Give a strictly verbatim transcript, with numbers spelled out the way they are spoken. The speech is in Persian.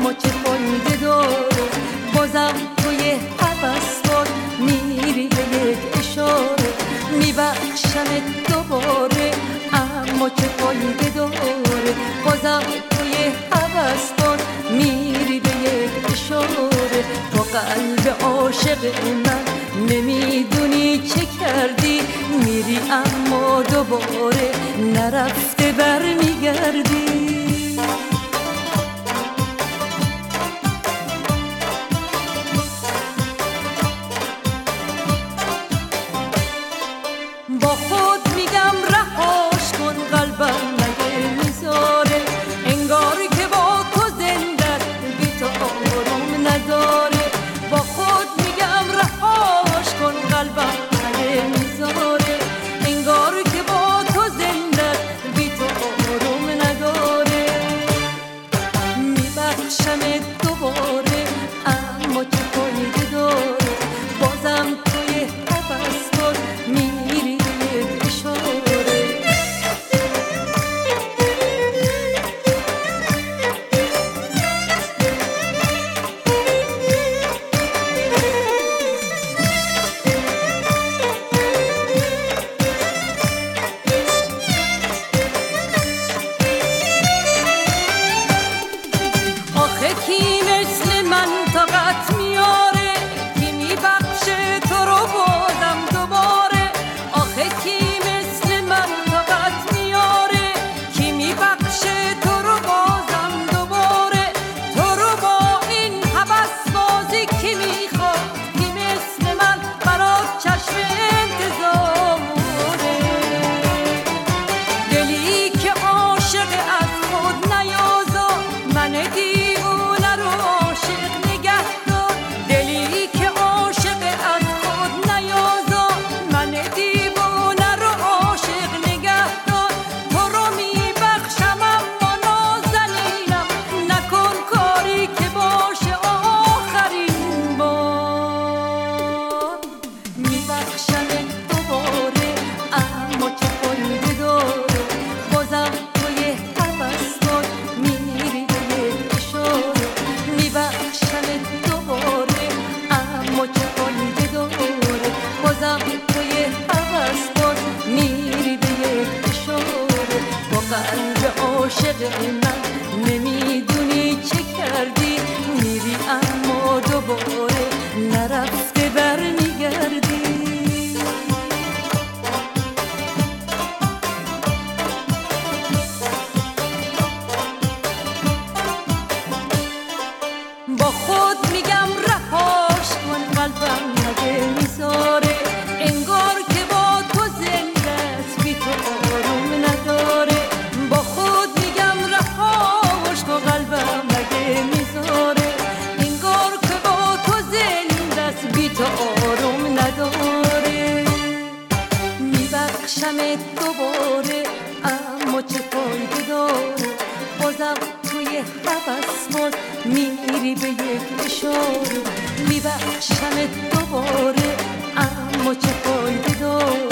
اما چه فایده داره، بازم توی هوس باز میری به یک اشاره، میبخشمت دوباره اما چه فایده داره، بازم توی هوس باز میری به یک اشاره. با قلب عاشق من نمیدونی چه کردی، میری اما دوباره نرفته برمیگردی. با خود میگم رهاش کن، قلبم مگه میذاره، انگار که با تو زنده بی تو آروم نداره. با خود میگم رهاش کن، قلبم مگه میذاره، انگار که با تو زنده بی تو آروم نداره. میبخشمت دوباره اما چه فایده داره، بازم توی هوس باز میری به اشاره. آخه کی مثل من طاقت میاره، کی میبخشه تو رو بازم دوباره. آخه کی مثل من طاقت میاره، کی میبخشه تو رو بازم دوباره. تو رو با این هوس بازی کی میخواد، کی مثل من برات چشم انتظاره. دلی که عاشق از خود نیازار، من دیوونه رو عاشق نگه دار. دلی که عاشق از خود نیازار، من دیوونه رو عاشق نگه دار. تو رو میبخشم اما نازنینم، نکن کاری که باشه آخرین بار. میبخشمت دوباره اما چه فایده داره، بازم توی هوس باز میری به یک اشاره. میبخشمت دوباره اما چه فایده داره، بازم توی هوس باز میری به یک اشاره. با قلب عاشق من نمیدونی چه کردی، میری اما دوباره نرفته برمیگردی. با خود میگم رهاش کن، قلبم مگه میذاره، انگار که با تو زنده است بی تو آروم نداره. با خود میگم رهاش کن، قلبم مگه میذاره، انگار که با تو زنده است بی تو آروم نداره. میبخشمت دوباره اما چه فایده داره، بازم توی هوس باز میری به یک اشاره. میبخشمت دوباره اما چه فایده داره،